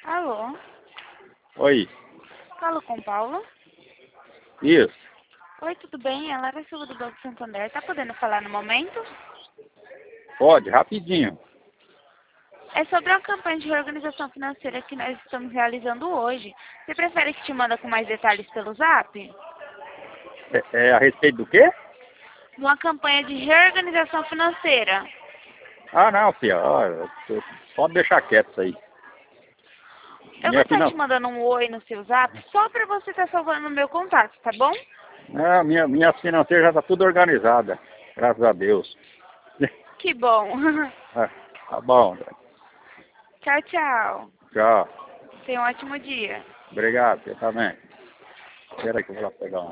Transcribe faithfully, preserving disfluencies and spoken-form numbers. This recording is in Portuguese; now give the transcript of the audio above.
Alô? Oi. Falo com Paulo? Isso. Oi, tudo bem? É Lara Silva do Banco Santander. Tá podendo falar no momento? Pode, rapidinho. É sobre uma campanha de reorganização financeira que nós estamos realizando hoje. Você prefere que te manda com mais detalhes pelo Zap? É, é a respeito do quê? Uma campanha de reorganização financeira. Ah, não, filha. Ó, tô- pode deixar quieto isso aí. Eu Minha vou estar te finan... mandando um oi no seu Zap só para você estar salvando o meu contato, tá bom? Não, minha, minha financeira já tá tudo organizada. Graças a Deus. Que bom. Ah, tá bom. Tchau, tchau. Tchau. Tenha um ótimo dia. Obrigado, você também. Espera aí que eu vou lá pegar um.